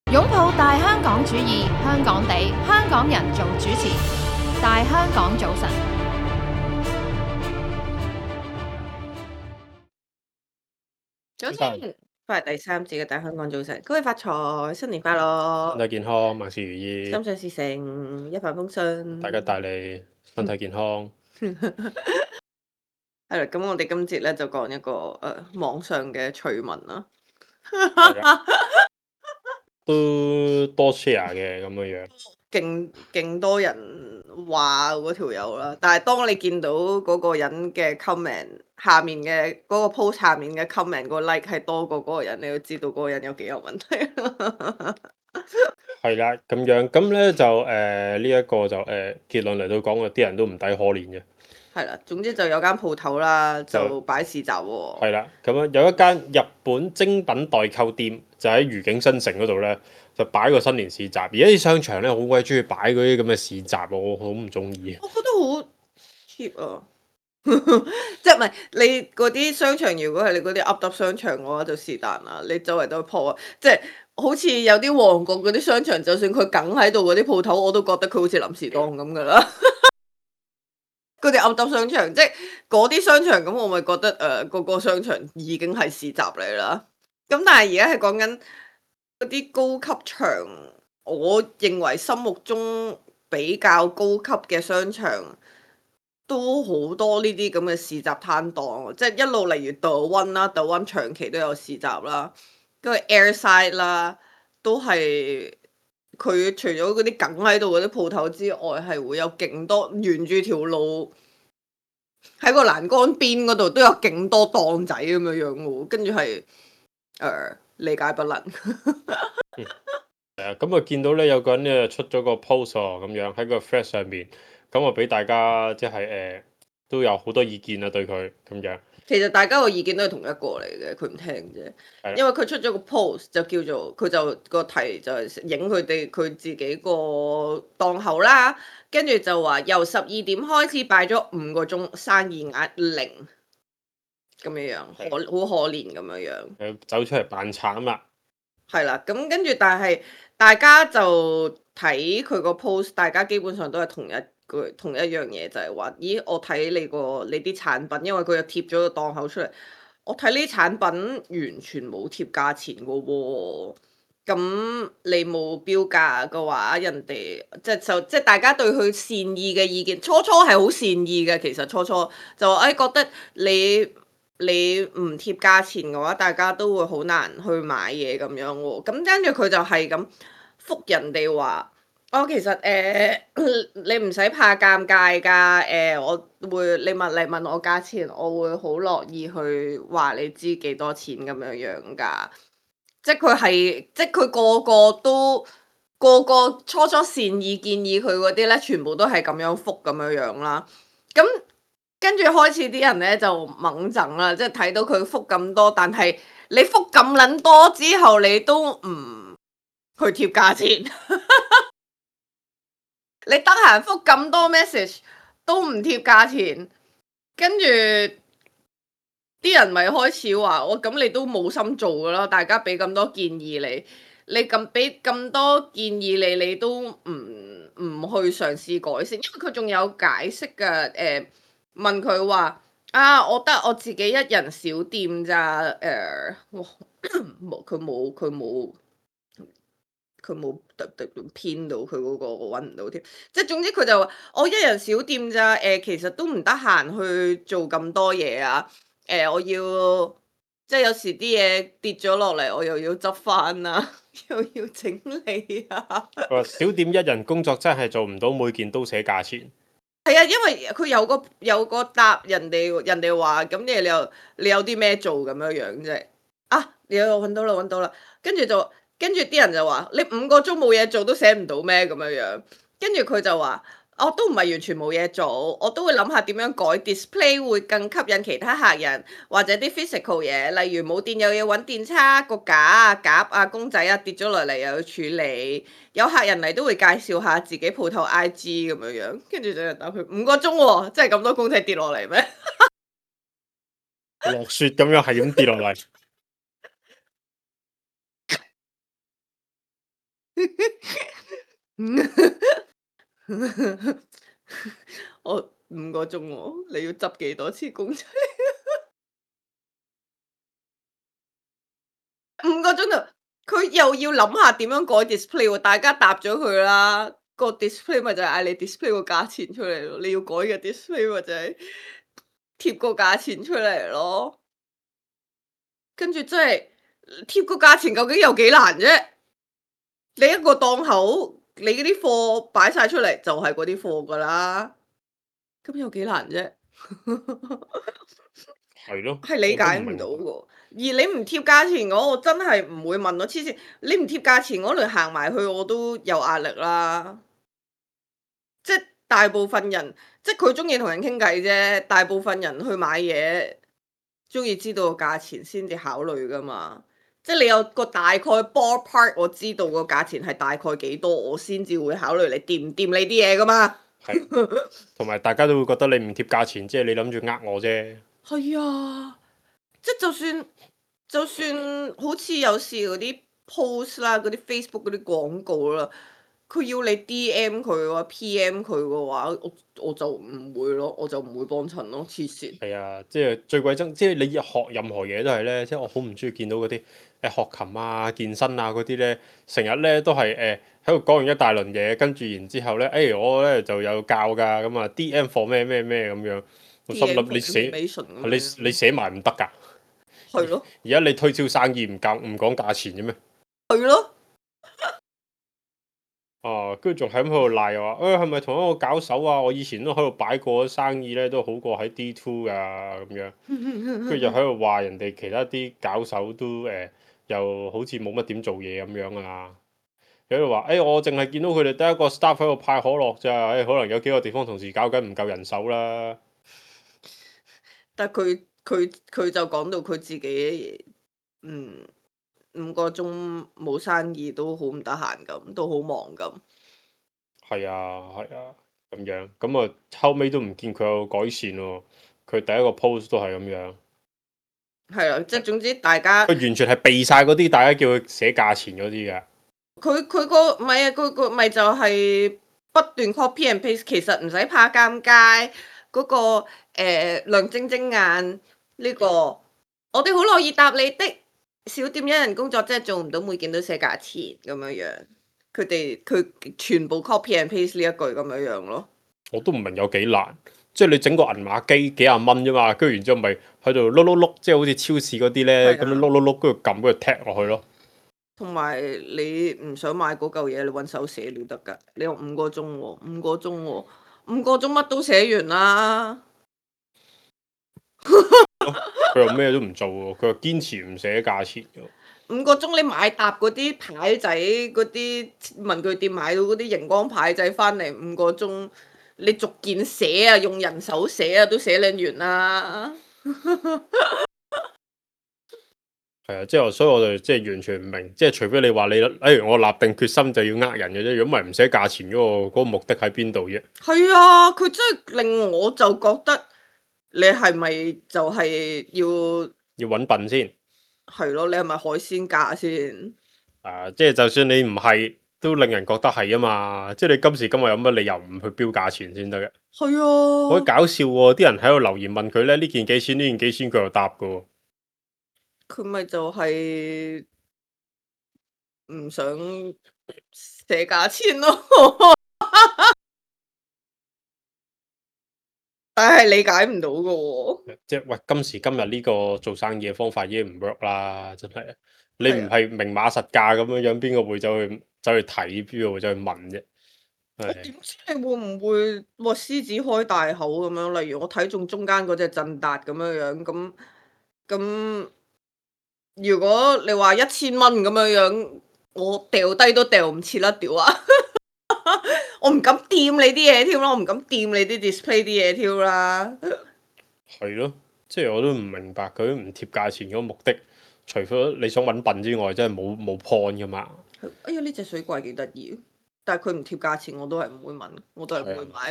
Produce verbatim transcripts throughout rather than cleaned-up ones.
擁抱大香港主義，香港地，香港人做主持。大香港早晨， 早晨，翻嚟第三節嘅大香港早晨，恭喜發財，新年快樂， 身體健康，萬事如意， 心想事成，一帆風順。 大家帶嚟身體健康。 係啦，咁我哋今節咧就講一個誒、呃、網上嘅趣聞啦， 都多 share 嘅咁樣樣， 勁勁多人話嗰條友啦，但係當你見到嗰個人嘅 comment 下面嘅嗰、個 post 下面嘅 comment 個 like 係多過嗰個人，你就知道嗰個人有幾有問題。 係啦咁樣，咁咧就誒呢一個就誒、呃、結論嚟到講，嗰啲人都唔抵可憐嘅。 係啦，總之就有間鋪頭啦，就擺市集喎。 係啦，咁樣有一間日本精品代購店，就喺愉景新城嗰度咧，就擺個新年市集。而家啲商場咧好鬼中意擺嗰啲咁嘅市集，我好唔中意。 我覺得好 cheap 啊！即係唔係你嗰啲商場？如果係你嗰啲噏噏商場嘅話，就是但啦。你周圍都鋪啊，即係好似有啲旺角嗰啲商場，就算佢梗喺度嗰啲鋪頭，我都覺得佢好似臨時檔咁噶啦。嗰啲噏噏商場，即係嗰啲商場咁，我咪覺得誒，個、呃、個商場已經係市集嚟啦。咁但係而家係講緊嗰啲高級場，我認為心目中比較高級嘅商場。都好多呢啲咁嘅市集攤檔，即係一路例如 The One 啦，The One 長期都有市集啦，跟住 Airside 啦，都係佢除咗嗰啲梗喺度嗰啲鋪頭之外，係會有勁多沿住條路喺個欄杆邊嗰度都有勁多檔仔咁樣樣喎，跟住係誒理解不能。 係啊，咁啊見到咧有個人咧出咗個 post 喎，咁樣喺個 thread 上面，咁啊俾大家即係誒都有好多意見啊對佢咁樣。 其實大家個意見都係同一個嚟嘅，佢唔聽啫。因為佢出咗個 post 就叫做佢就個題就係影佢哋佢自己個檔口啦，跟住就話由十二點開始擺咗五個鐘，生意額零咁樣樣，可好可憐咁樣樣。 誒走出嚟扮慘啦。 係啦，咁跟住但係大家就睇佢個 post，大家基本上都係同一句同一樣嘢，就係話：咦，我睇你個你啲產品，因為佢又貼咗個檔口出嚟，我睇呢啲產品完全冇貼價錢嘅喎。咁你冇標價嘅話，人哋即係就即係大家對佢善意嘅意見，初初係好善意嘅。其實初初就話誒覺得你。你唔貼價錢嘅話，大家都會好難去買嘢咁樣喎。咁跟住佢就係咁覆人哋話：哦，其實誒、呃、你唔使怕尷尬㗎。誒、呃，我會你問你問我價錢，我會好樂意去話你知幾多錢咁樣樣㗎。即係佢係，即係佢個個都個個初初善意建議佢嗰啲咧，全部都係咁樣覆咁樣樣啦。咁跟住開始啲人咧就猛整啦，即係睇到佢覆咁多，但係你覆咁撚多之後，你都唔去貼價錢，你得閒覆咁多 message 都唔貼價錢，跟住啲人咪開始話我咁你都冇心做噶啦，大家俾咁多建議你，你咁俾咁多建議你，你都唔唔去嘗試改善，因為佢仲有解釋㗎，誒、呃。問佢話啊，我得我自己一人小店咋？誒、呃，冇佢冇佢冇佢冇特特編到佢嗰、嗰個，我揾唔到添。即係總之佢就話我一人小店咋？誒、呃，其實都唔得閒去做咁多嘢啊。誒、呃，我要即係有時啲嘢跌咗落嚟，我又要執翻啊，又要整理啊。 話小店一人工作真係做唔到每件都寫價錢。 係啊，因為佢有個有個答人哋，人哋話咁你你又你有啲咩做咁樣樣啫？啊，你又揾到啦，揾到啦，跟住就跟住啲人就話你五個鐘冇嘢做都寫唔到咩咁樣樣？跟住佢就話我都唔係完全冇嘢做，我都會諗下點樣改 display 會更吸引其他客人，或者啲 physical 嘢，例如冇電又要揾電叉個架啊、夾啊、公仔啊跌咗落嚟又要處理。有客人嚟都會介紹下自己鋪頭 I G 咁樣樣，跟住就有人答佢五個鐘喎，真係咁多公仔跌落嚟咩？ 落雪咁樣係咁跌落嚟。 我五個鐘喎，你要執幾多次公仔？五個鐘頭，佢又要諗下點樣改 display 喎，大家答咗佢啦。個 display 咪就係嗌你 display 個價錢出嚟咯，你要改嘅 display 咪就係貼個價錢出嚟咯。跟住真係貼個價錢究竟有幾難啫？你一個檔口，你嗰啲貨擺晒出嚟就係嗰啲貨噶啦，咁有幾難啫？ 係咯， 係理解唔到嘅。而你唔貼價錢嗰，我真係唔會問咯，黐線！你唔貼價錢嗰，你行埋去我都有壓力啦。即係大部分人，即係佢中意同人傾偈啫。大部分人去買嘢，中意知道個價錢先至考慮噶嘛。即係你有個大概 ballpark，我知道個價錢係大概幾多，我先至會考慮你掂唔掂你啲嘢噶嘛。 係，同埋大家都會覺得你唔貼價錢，即係你諗住呃我啫。 係啊，即係就算就算好似有時嗰啲 post 啦，嗰啲 Facebook 嗰啲廣告啦，佢要你 D M 佢嘅話，P M 佢嘅話，我我就唔會咯，我就唔會幫襯咯，黐線。 係啊，即係最鬼憎，即係你學任何嘢都係咧，即係我好唔中意見到嗰啲誒學琴啊、健身啊嗰啲咧，成日咧都係誒喺度講完一大輪嘢，跟住然之後咧，誒、哎、我咧就有教㗎，咁啊 D M for 咩咩咩咁樣，我心諗你寫你你寫埋唔得㗎。 係咯， 而家你推銷生意唔教唔講價錢嘅咩？ 係咯。 啊，跟住仲係咁喺度賴話，誒係咪同一個搞手啊？我以前都喺度擺過生意咧，都好過喺 D two 㗎咁樣。跟住就喺度話人哋其他啲搞手都誒、呃，又好似冇乜點做嘢咁樣啊。喺度話誒，我淨係見到佢哋得一個 staff 喺度派可樂咋，誒、哎、可能有幾個地方同時搞緊唔夠人手啦。 但係佢佢佢就講到佢自己，嗯。五個鐘冇生意都好唔得閒咁，都好忙咁。 係啊，係啊，咁樣咁啊，後尾都唔見佢有改善喎。佢第一個 post 都係咁樣。 係啊，即係總之大家佢完全係避晒嗰啲大家叫佢寫價錢嗰啲嘅。 佢佢個唔係啊，佢個咪就係不斷 copy and paste，其實唔使怕尷尬。嗰、嗰個誒、呃、亮晶晶眼呢個，我哋好樂意答你的。小店一人工作真係做唔到每件都寫價錢咁樣樣，佢哋佢全部 copy and paste 呢一句咁樣樣咯。 我都唔明有幾難，即係你整個銀碼機幾廿蚊啫嘛，跟住然之後咪喺度碌碌碌，即係好似超市嗰啲咧咁樣碌碌碌，跟住撳跟住踢落去咯。同埋你唔想買嗰嚿嘢，你揾手寫了得㗎。你用五個鐘喎，五個鐘喎，五個鐘乜都寫完啦。 佢又咩都唔做喎，佢又堅持唔寫價錢嘅。 五個鐘你買沓嗰啲牌仔，嗰啲文具店買到嗰啲熒光牌仔翻嚟，五個鐘你逐件寫啊，用人手寫啊，都寫靚完啦。 係啊，即係所以我就即係完全唔明，即係除非你話你，誒我立定決心就要呃人嘅啫，如果唔係唔寫價錢嗰個嗰個目的喺邊度啫？ 係啊，佢真係令我就覺得你係咪就係要要揾笨先？ 係咯，你係咪海鮮價先？ 啊，即係就算你唔係，都令人覺得係啊嘛！即係你今時今日有乜理由唔去標價錢先得嘅？ 係啊， 好搞笑喎！啲人喺度留言問佢咧，呢件幾錢？呢件幾錢？佢又答噶喎。 佢咪就係唔想寫價錢咯，但係理解唔到噶喎。 即係喂，今時今日呢個做生意嘅方法已經唔 work 啦，真係。你唔係明碼實價咁樣樣，邊個會走去走去睇？邊個會走去問啫？ 我點知你會唔會哇獅子開大口咁樣？例如我睇中中間嗰隻振達咁樣樣，咁咁如果你話一千蚊咁樣樣，我掉低都掉唔切啦，屌啊！我唔敢掂你啲嘢添啦，我唔敢掂你啲 display 啲嘢添啦。 係咯，即係我都唔明白佢唔貼價錢嗰個目的，除非你想揾笨之外，真係冇冇 point 噶嘛。 哎呀，呢隻水怪幾得意，但係佢唔貼價錢，我都係唔會問，我都係唔會買。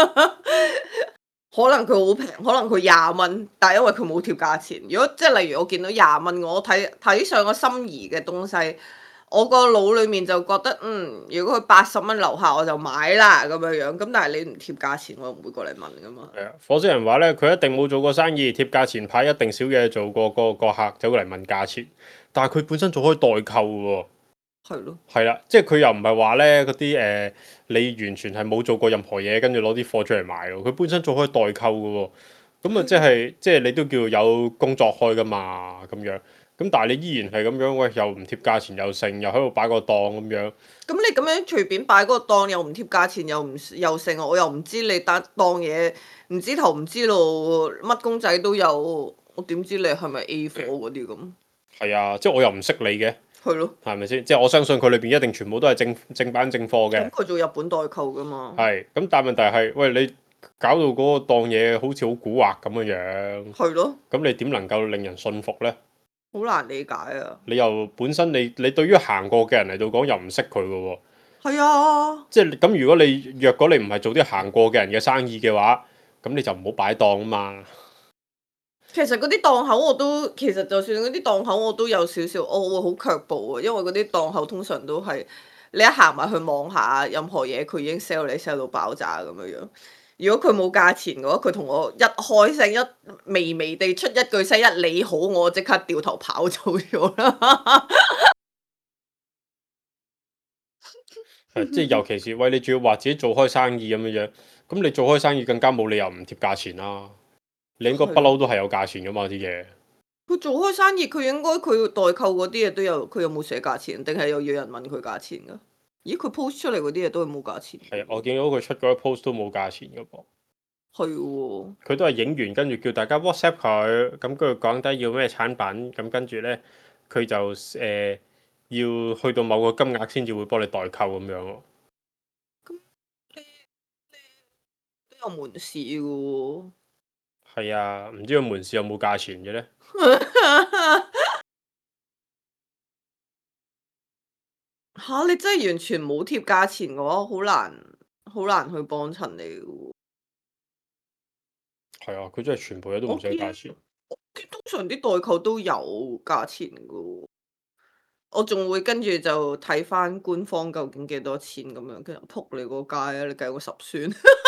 可能佢好平，可能佢廿蚊，但係因為佢冇貼價錢。如果即係例如我見到廿蚊，我睇睇上個心儀嘅東西， 我個腦裡面就覺得，嗯，如果佢八十蚊樓下我就買啦咁樣樣。咁但係你唔貼價錢，我又唔會過嚟問噶嘛。 係啊，火星人話咧，佢一定冇做過生意，貼價錢牌一定少嘢做過。個個客走過嚟問價錢，但係佢本身做開代購喎。 係咯。 係啦，即係佢又唔係話咧嗰啲誒，你完全係冇做過任何嘢，跟住攞啲貨出嚟賣喎。佢本身做開代購嘅喎，咁啊即係即係你都叫有工作開噶嘛咁樣。咁但係你依然係咁樣，喂又唔貼價錢又剩，又喺度擺個檔咁樣。 咁你咁樣隨便擺嗰個檔，又唔貼價錢，又唔又剩，我又唔知你打檔嘢，唔知頭唔知路，乜公仔都有，我點知你係咪 A 貨嗰啲咁？ 係啊，即係我又唔識你嘅。 係咯。 係咪先？即係我相信佢裏邊一定全部都係正正版正貨嘅。 咁佢做日本代購噶嘛？ 係，咁但係問題係，喂你搞到嗰個檔嘢好似好蠱惑咁嘅樣。 係咯。 咁你點能夠令人信服呢？ 好難理解啊！ 你又本身你你對於行過嘅人嚟到講又唔識佢嘅喎。 係啊。 即係咁，如果你若果你唔係做啲行過嘅人嘅生意嘅話，咁你就唔好擺檔啊嘛。 其實嗰啲檔口我都，其實就算嗰啲檔口我都有少少，我會好卻步啊，因為嗰啲檔口通常都係你一行埋去望下，任何嘢佢已經 sell 你 sell 到爆炸咁樣樣。如果佢冇價錢嘅話，佢同我一開聲一微微地出一句聲一你好，我即刻掉頭跑走咗啦。 係，即係尤其是喂你仲要話自己做開生意咁樣樣，咁你做開生意更加冇理由唔貼價錢啦。你應該不嬲都係有價錢噶嘛啲嘢。 佢做開生意，佢應該佢代購嗰啲嘢都有，佢有冇寫價錢？定係又要人問佢價錢噶？咦，佢 post 出嚟嗰啲嘢都係冇價錢。 係，我見到佢出嗰啲 post 都冇價錢噶噃。 係喎。 佢都係影完跟住叫大家 WhatsApp 佢，咁跟住講低要咩產品，咁跟住咧佢就誒、呃、要去到某個金額先至會幫你代購咁樣咯。 咁你你都有門市嘅喎。 係啊，唔知個門市有冇價錢嘅咧？ 嚇！你真係完全冇貼價錢嘅話，好難好難去幫襯你嘅喎。 係啊，佢真係全部嘢都唔寫價錢。 通常啲代購都有價錢嘅喎，我仲會跟住就睇翻官方究竟幾多錢咁樣，跟住撲你個街啊！你計個十算。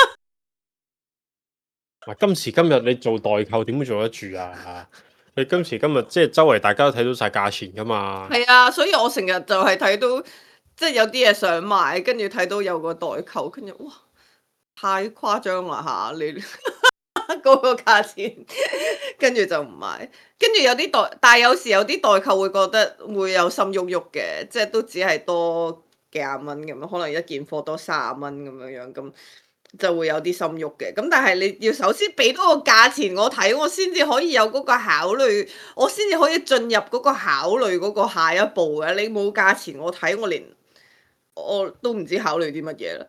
嗱，今時今日你做代購點會做得住啊？你今時今日即係周圍大家都睇到晒價錢噶嘛？ 係啊，所以我成日就係睇到，即係有啲嘢想買，跟住睇到有個代購，跟住哇，太誇張啦嚇你嗰個價錢，跟住就唔買。跟住有啲代，但係有時有啲代購會覺得會有心喐喐嘅，即係都只係多幾廿蚊咁樣，可能一件貨多三十蚊咁樣樣咁。就會有啲心喐嘅，咁但係你要首先俾多個價錢我睇，我先至可以有嗰個考慮，我先至可以進入嗰個考慮嗰個下一步嘅。你冇價錢我睇，我連我都唔知考慮啲乜嘢啦。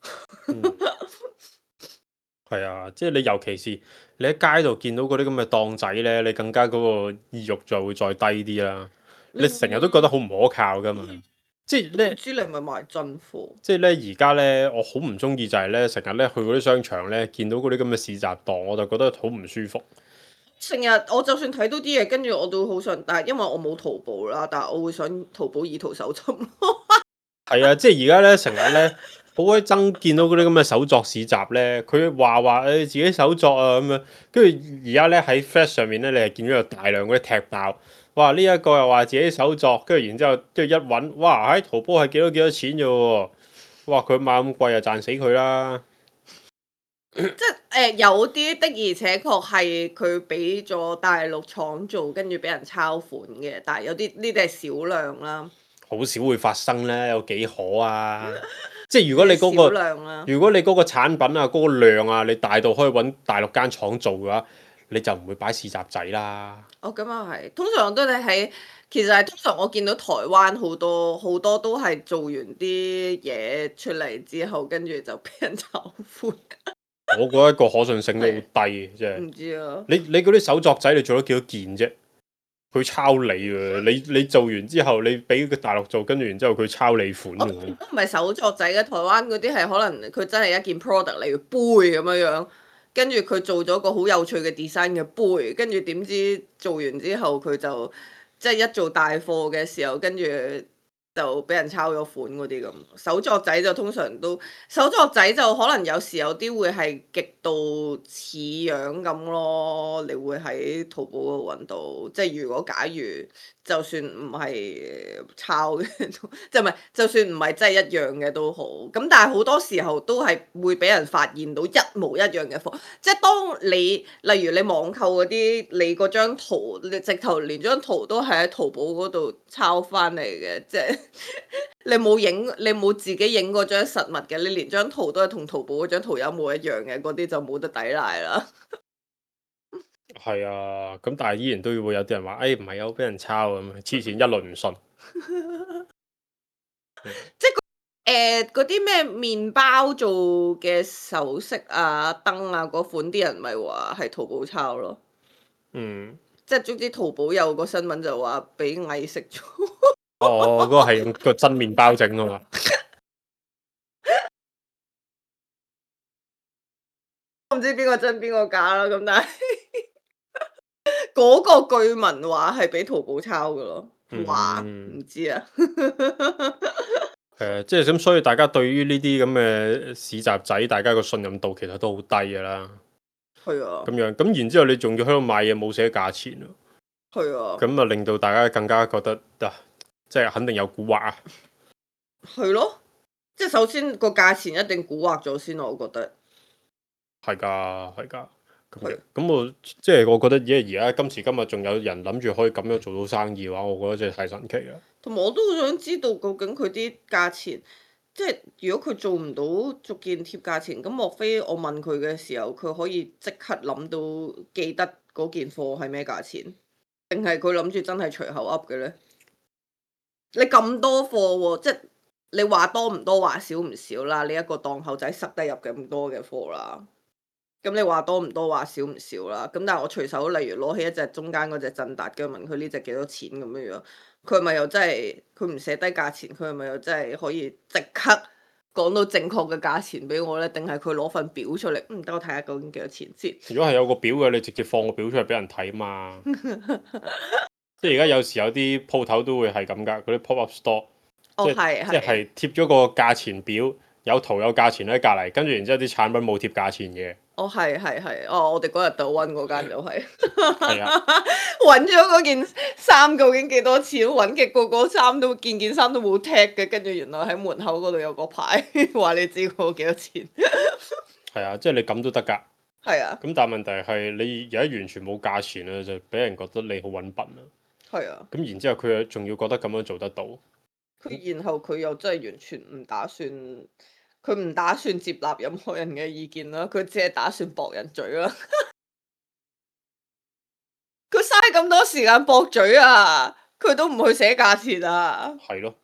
係啊，即係你尤其是你喺街度見到嗰啲咁嘅檔仔咧，你更加嗰個意欲就會再低啲啦。你成日都覺得好唔可靠噶嘛。即係咧， 唔知你係咪賣真貨？ 即係咧，而家咧，我好唔中意就係咧，成日咧去嗰啲商場咧，見到嗰啲咁嘅市集檔，我就覺得好唔舒服。 成日我就算睇到啲嘢，跟住我都好想，但係因為我冇淘寶啦，但係我會想淘寶以圖搜尋。 係啊，即係而家咧，成日咧好鬼憎見到嗰啲咁嘅手作市集咧，佢話話誒自己手作啊咁樣，跟住而家咧喺 Flash 上面咧，你係見到有大量嗰啲踢爆。哇！呢、這、一個又話自己手作，跟住然之後跟住一揾，哇！喺淘寶係幾多幾多錢啫喎！哇！佢賣咁貴就賺死佢啦！ 即係誒、呃、有啲的而且確係佢俾咗大陸廠做，跟住俾人抄款嘅，但係有啲呢啲係少量啦。 好少會發生咧，有幾可啊？即係如果你嗰、那個， 少量啦， 如果你嗰個產品啊，嗰、那個量啊，你大到可以揾大陸間廠做嘅話，你就唔會擺市集仔啦。 哦，咁啊係，通常都係喺，其實係通常我見到台灣好多好多都係做完啲嘢出嚟之後，跟住就俾人炒款。 我覺得個可信性都好低，即係。 唔知啊。 你你嗰啲手作仔，你做咗幾多件啫？佢抄你啊！你你做完之後，你俾個大陸做，跟住然之後佢抄你款喎。 都唔係手作仔嘅，台灣嗰啲係可能佢真係一件 product 例如杯咁樣樣。跟住佢做咗個好有趣嘅 design 嘅杯，跟住點知做完之後佢就即係一做大貨嘅時候，跟住就俾人抄咗款嗰啲咁。手作仔就通常都手作仔就可能有時有啲會係極度似樣咁咯，你會喺淘寶度揾到。即係如果假如就算唔係抄嘅，即係唔係就算唔係真係一樣嘅都好。咁但係好多時候都係會俾人發現到一模一樣嘅貨。即係當你例如你網購嗰啲，你嗰張圖你直頭連張圖都係喺淘寶嗰度抄翻嚟嘅，即係你冇影你冇自己影嗰張實物嘅，你連張圖都係同淘寶嗰張圖一模一樣嘅，嗰啲就冇得抵賴啦。 係啊，咁但係依然都會有啲人話，誒唔係啊，我俾人抄咁，黐線一輪唔信。 即係誒嗰啲咩麵包做嘅首飾啊、燈啊嗰款，啲人咪話係淘寶抄咯。 嗯， 即係總之淘寶有個新聞就話俾蟻食咗。 哦，嗰個係用個真麵包整啊嘛。 我唔知邊個真邊個假啦，咁但係嗰個據聞話係俾淘寶抄噶咯，話唔嗯， 知啊。 誒，即係咁，所以大家對於呢啲咁嘅市集仔，大家個信任度其實都好低噶啦。 係啊咁，樣，咁然之後你仲要喺度買嘢冇寫價錢咯， 係啊， 咁啊令到大家更加覺得啊，即係肯定有蠱惑啊。 係咯。即係首先個價錢一定蠱惑咗先，我覺得。 係㗎，係㗎。咁係樣，咁我即係我覺得，而而家今時今日仲有人諗住可以咁樣做到生意嘅話，我覺得真係太神奇啦。 同埋我都好想知道究竟佢啲價錢，即係如果佢做唔到逐件貼價錢，咁莫非我問佢嘅時候，佢可以即刻諗到記得嗰件貨係咩價錢？定係佢諗住真係隨口噏嘅咧？你咁多貨喎，即係你話多唔多話少唔少啦？你一個檔口仔塞得入咁多嘅貨啦，咁你話多唔多話少唔少啦？咁但係我隨手例如攞起一隻中間嗰隻振達嘅，問佢呢隻幾多錢咁樣樣，佢係咪又真係佢唔寫低價錢，佢係咪又真係可以即刻講到正確嘅價錢俾我咧？定係佢攞份表出嚟？嗯，等我睇下究竟幾多錢先。 如果係有個表嘅，你直接放個表出嚟俾人睇嘛。即係而家有時有啲鋪頭都會係咁㗎，嗰啲 pop up store， 哦， 即係係係。 即係貼咗個價錢表，有圖有價錢喺隔離，跟住然之後啲產品冇貼價錢嘅。 哦，係係係，哦，我哋嗰日度揾嗰間就係、 係啊， 揾咗嗰件衫究竟幾多錢？揾極個個衫都件件衫都冇 tag 嘅，跟住原來喺門口嗰度有個牌話你知嗰個幾多錢。 係啊，即係你咁都得㗎。 係啊， 咁但係問題係你而家完全冇價錢啊，就俾人覺得你好揾笨啊。 係啊， 咁然之後佢又仲要覺得咁樣做得到。 佢然後佢又真係完全唔打算，佢唔打算接納任何人嘅意見啦，佢只係打算駁人嘴啦。佢嘥咁多時間駁嘴啊，佢都唔去寫價錢啊。 係咯，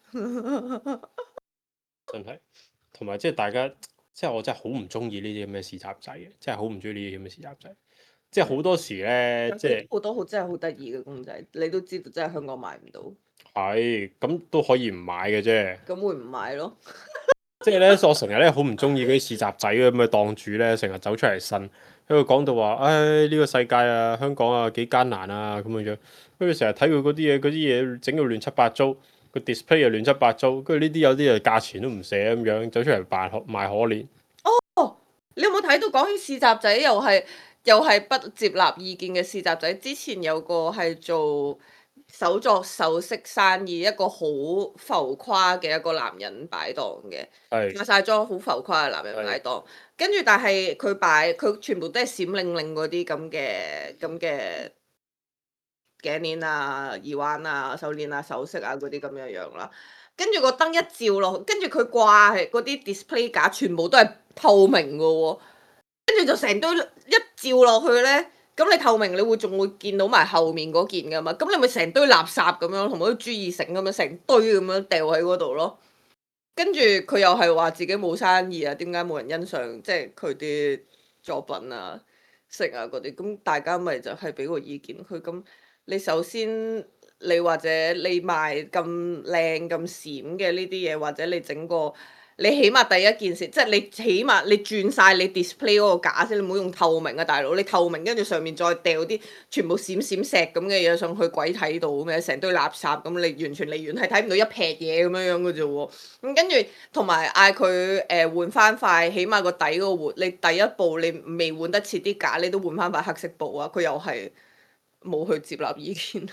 真係。同埋即係大家，即係我真係好唔中意呢啲咁嘅市集仔嘅，真係好唔中意呢啲咁嘅市集仔。即係好多時咧，即係好多好真係好得意嘅公仔，你都知道真係香港買唔到， 係咁都可以唔買嘅啫。 咁會唔買咯？ 即係咧，我成日咧好唔中意嗰啲市集仔咁嘅檔主咧，成日走出嚟呻，喺度講到話，唉呢個世界啊，香港啊幾艱難啊咁樣樣。跟住成日睇佢嗰啲嘢，嗰啲嘢整到亂七八糟，個 display 又亂七八糟，跟住呢啲有啲啊價錢都唔寫咁樣，走出嚟扮可賣可憐。 哦，你有冇睇到講起市集仔又係又係不接納意見嘅市集仔？之前有個係做手作首飾生意，一個好浮誇嘅一個男人擺檔嘅， 係化晒妝好浮誇嘅男人擺檔，跟住但係佢擺佢全部都係閃靈靈嗰啲咁嘅咁嘅頸鏈啊、耳環啊、手鏈啊、首飾啊嗰啲咁樣樣啦。跟住個燈一照落，跟住佢掛係嗰啲 display 架，全部都係透明嘅喎。跟住就成堆一照落去咧，咁你透明你會仲會見到埋後面嗰件噶嘛？咁你咪成堆垃圾咁樣，同埋啲豬耳繩咁樣，成堆咁樣掉喺嗰度咯。跟住佢又係話自己冇生意啊，點解冇人欣賞即係佢啲作品啊、色啊嗰啲？咁大家咪就係俾個意見佢。咁你首先你或者你賣咁靚咁閃嘅呢啲嘢，或者你整個你起碼第一件事，即係你起碼你轉晒你 display 嗰個架先，你唔好用透明啊，大佬！你透明跟住上面再掉啲全部閃閃石咁嘅嘢上去，鬼睇到咩？成堆垃圾咁，你完全離遠係睇唔到一撇嘢咁樣樣嘅啫喎。咁跟住同埋嗌佢誒換翻塊，起碼個底嗰個換，你第一步你未換得切啲架，你都換翻塊黑色布啊！佢又係冇去接納意見。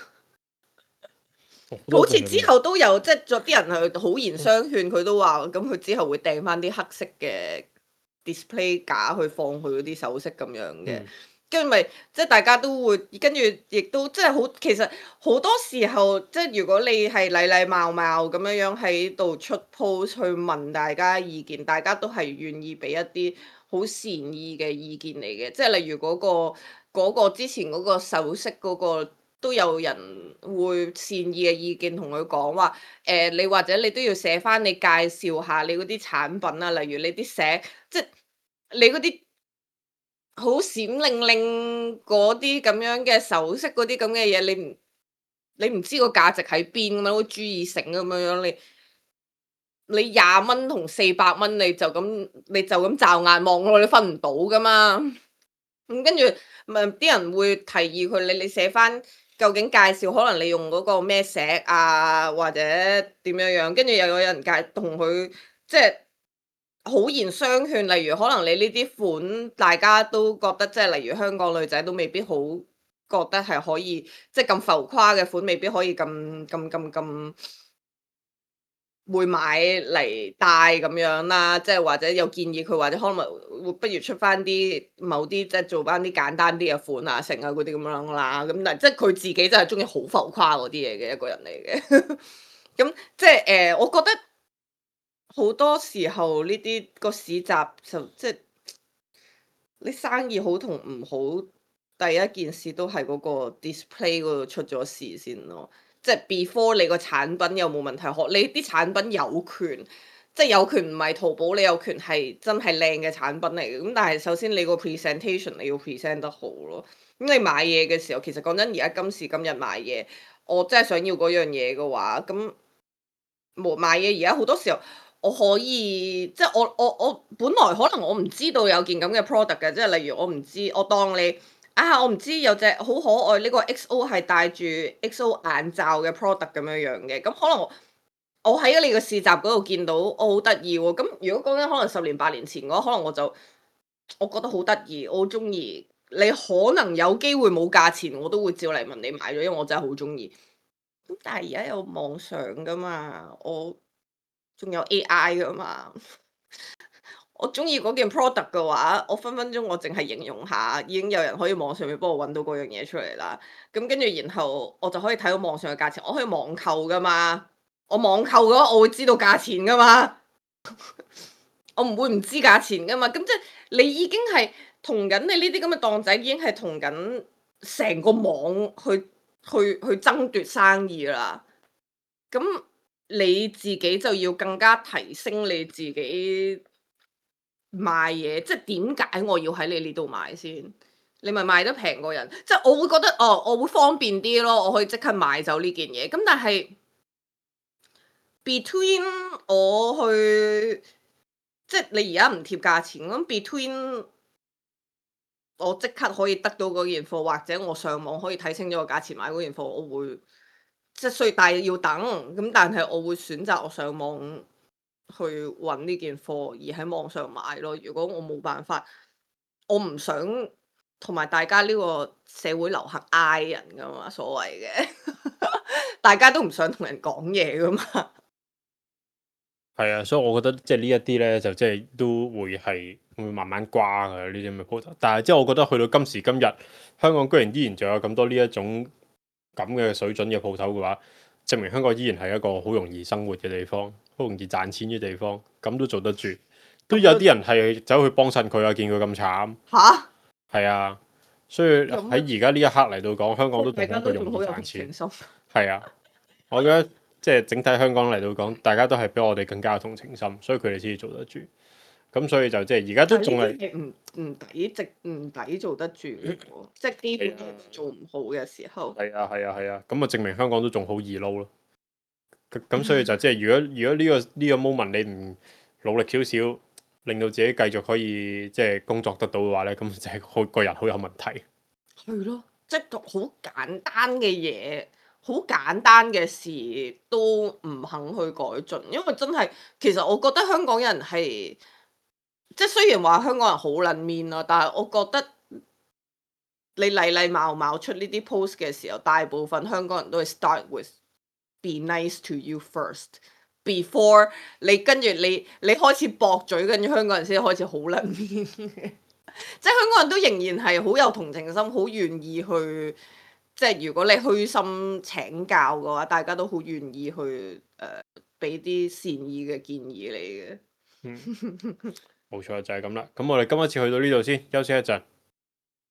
好似之後都有，即係作啲人係好言相勸，佢都話咁佢之後會掟翻啲黑色嘅 display 架去放佢嗰啲首飾咁樣嘅，跟住咪即係大家都會跟住，亦都即係好其實好多時候，即係如果你係禮禮貌貌咁樣樣喺度出 post 去問大家意見，大家都係願意俾一啲好善意嘅意見嚟嘅，即係例如嗰個嗰個之前嗰個首飾嗰個。都有人會善意嘅意見同佢講話，誒、呃、你或者你都要寫翻你介紹下你嗰啲產品啊，例如你啲石，即係你嗰啲好閃靈靈嗰啲咁樣嘅首飾嗰啲咁嘅嘢，你唔你唔知個價值喺邊咁樣，好似珠二成咁樣樣，你你廿蚊同四百蚊，你就咁你就咁驟眼望落，你分唔到噶嘛。咁跟住咪啲人會提議佢，你你寫翻。究竟介紹可能你用嗰個咩石啊，或者點樣樣，跟住又有人介同佢即係好言相勸，例如可能你呢啲款大家都覺得即係例如香港女仔都未必好覺得係可以即係咁浮誇嘅款，未必可以咁咁咁咁會買嚟戴咁樣啦，即係或者有建議佢，或者可能會不如出翻啲某啲即係做翻啲簡單啲嘅款啊，成啊嗰啲咁樣啦。咁但係即係佢自己真係中意好浮誇嗰啲嘢嘅一個人嚟嘅。咁即係誒、呃，我覺得好多時候呢啲個市集就即係你生意好同唔好，第一件事都係嗰個 display 嗰度出咗事先咯。即係 before 你個產品有冇問題，學你啲產品有權，即係有權唔係淘寶，你有權係真係靚嘅產品嚟嘅。咁但係首先你個 presentation 你要 present 得好咯。咁你買嘢嘅時候，其實講真，而家今時今日買嘢，我真係想要嗰樣嘢嘅話，咁冇買嘢。而家好多時候我可以，即係我我我本來可能我唔知道有件咁嘅 product 嘅，即係例如我唔知，我當你。啊！我唔知有隻好可愛呢個 X O 係戴住 X O 眼罩嘅 product 咁樣樣嘅，咁可能我我喺你個市集嗰度見到，我好得意喎。咁如果講緊可能十年八年前嘅話，可能我就我覺得好得意，我好中意。你可能有機會冇價錢，我都會照嚟問你買咗，因為我真係好中意。咁但係而家有網上噶嘛，我仲有 A I 噶嘛。我中意嗰件 product 嘅話，我分分鐘我淨係形容下，已經有人可以網上面幫我揾到嗰樣嘢出嚟啦。咁跟住然後我就可以睇到網上嘅價錢，我可以網購噶嘛。我網購嘅話，我會知道價錢噶嘛。我唔會唔知價錢噶嘛。咁即係你已經係同緊你呢啲咁嘅檔仔，已經係同緊成個網去去去爭奪生意啦。咁你自己就要更加提升你自己。賣嘢，即係點解我要喺你呢度買先？你咪賣得平過人，即係我會覺得哦，我會方便啲咯，我可以即刻買走呢件嘢。咁但係 between 我去，即係你而家唔貼價錢咁 between 我即刻可以得到嗰件貨，或者我上網可以睇清咗個價錢買嗰件貨，我會即係雖但係要等咁，但係我會選擇我上網。去揾呢件貨而喺網上買咯。如果我冇辦法，我唔想同埋大家呢個社會流行嗌人噶嘛，所謂嘅，大家都唔想同人講嘢噶嘛。 係啊，所以我覺得即係呢一啲咧，就即係都會係會慢慢瓜噶呢啲咁嘅鋪頭。但係即係我覺得去到今時今日，香港居然依然仲有咁多呢一種咁嘅水準嘅鋪頭嘅話，證明香港依然係一個好容易生活嘅地方。好容易賺錢嘅地方，咁都做得住，都有啲人係走去幫襯佢啊！見佢咁慘嚇，係啊，所以喺而家呢一刻嚟到講，香港都仲係一個容易賺錢。係啊，我覺得即係整體香港嚟到講，大家都係比我哋更加有同情心，所以佢哋先至做得住。咁所以就即係而家都仲係唔唔抵值，唔抵做得住，即係基本做唔好嘅時候。 係啊係啊係啊，咁啊證明香港都仲好易撈咯。咁所以就即係如果如果呢個呢個 moment 你唔努力少少，令到自己繼續可以即係工作得到嘅話咧，咁就係好個人好有問題。 係咯，即係好簡單嘅嘢，好簡單嘅事都唔肯去改進，因為真係其實我覺得香港人係即係雖然話香港人好撚面咯，但係我覺得你禮禮貌貌出呢啲 post 嘅時候，大部分香港人都係 start with be nice to you first before 你跟住你你開始駁嘴，跟住香港人先開始好撚面嘅。即係香港人都仍然係好有同情心，好願意去，即係如果你虛心請教嘅話，大家都好願意去誒俾啲善意嘅建議你嘅。 嗯，冇錯就係咁啦。咁我哋今一次去到呢度先，休息一陣。